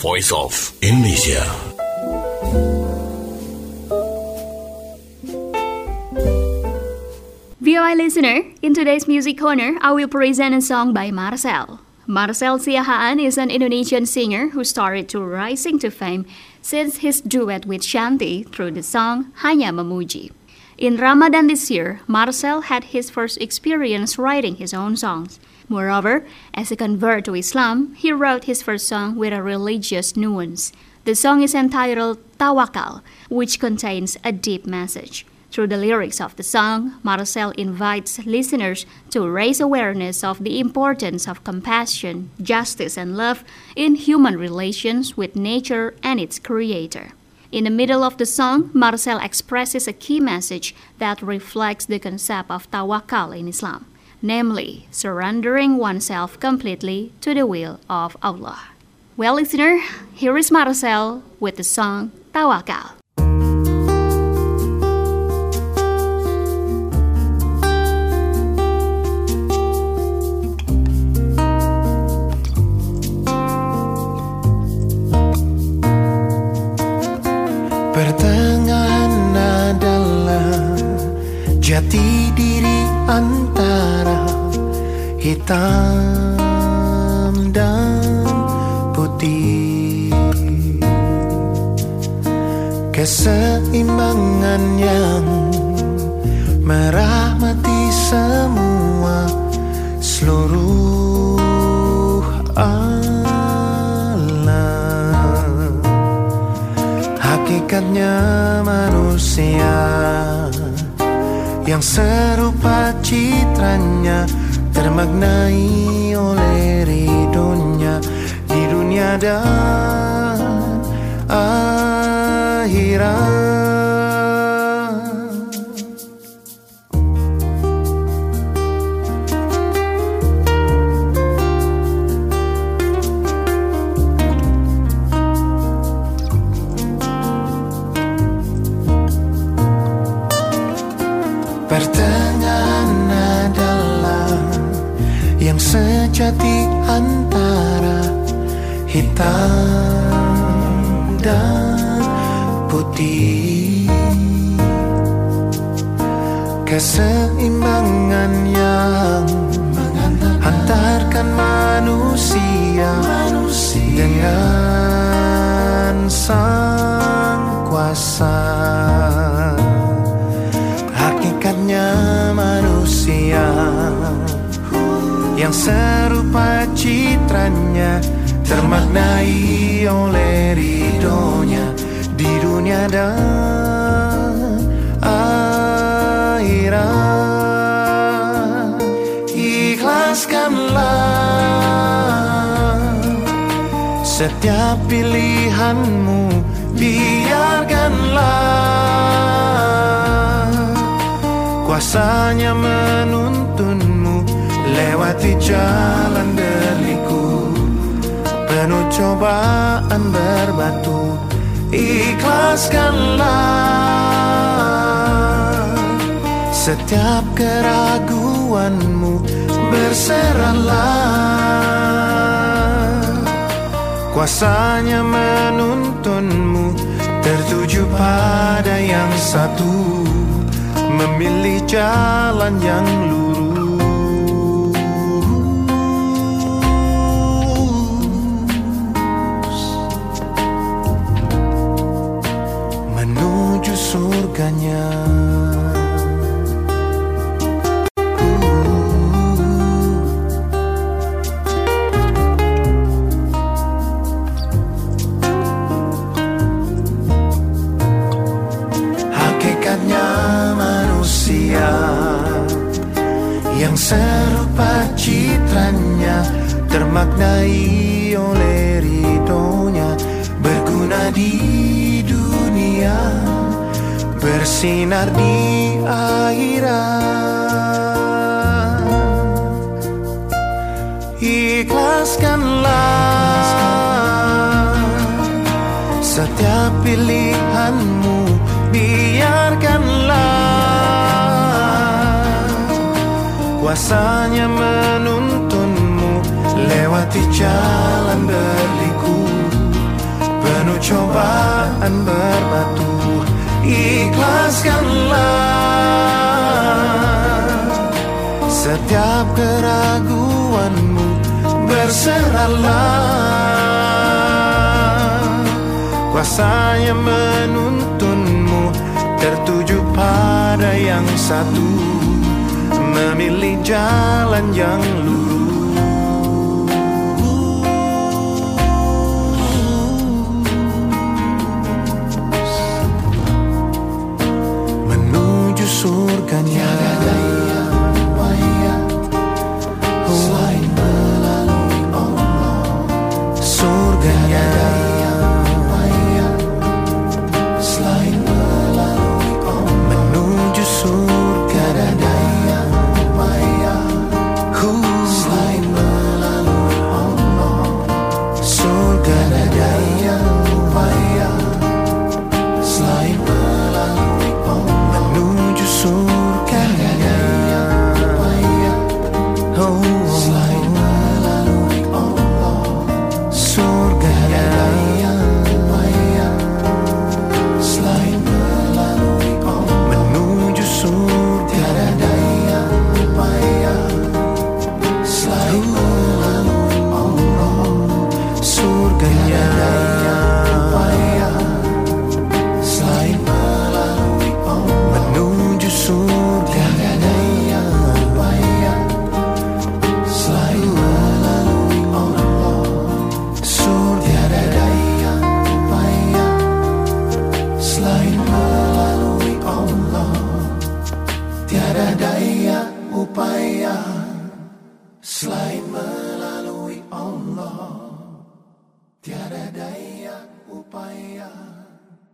Voice of Indonesia. VOA listener, in today's Music Corner, I will present a song by Marcel. Marcel Siahaan is an Indonesian singer who started to rising to fame since his duet with Shanti through the song Hanya Memuji. In Ramadan this year, Marcel had his first experience writing his own songs. Moreover, as a convert to Islam, he wrote his first song with a religious nuance. The song is entitled Tawakal, which contains a deep message. Through the lyrics of the song, Marcel invites listeners to raise awareness of the importance of compassion, justice, and love in human relations with nature and its creator. In the middle of the song, Marcel expresses a key message that reflects the concept of tawakal in Islam, namely, surrendering oneself completely to the will of Allah. Well, listener, here is Marcel with the song Tawakal. Pertengahan adalah jati diri antara hitam dan putih. Keseimbangan yang merahmati semua seluruh hakikatnya manusia yang serupa citranya termaknai oleh ridhonya di dunia dan akhirat. Pertengahan adalah yang sejati antara hitam dan putih. Keseimbangan yang menghantarkan manusia dengan sang kuasa. Hakikatnya manusia yang serupa citranya termaknai oleh ridhonya di dunia dan akhirat. Ikhlaskanlah setiap pilihanmu, biarkanlah kuasanya menuntunmu lewati jalan berliku penuh cobaan berbatu. Ikhlaskanlah setiap keraguanmu, berserahlah kuasanya menuntunmu tertuju pada yang satu, memilih jalan yang lurus menuju surganya. Yang serupa citranya termaknai oleh ridhonya, berguna di dunia, bersinar di akhirat. Ikhlaskanlah setiap pilihanmu, biarkanlah kuasanya menuntunmu lewati jalan berliku penuh cobaan berbatu. Ikhlaskanlah setiap keraguanmu, berserahlah. Kuasanya menuntunmu tertuju pada yang satu, memilih jalan yang lurus.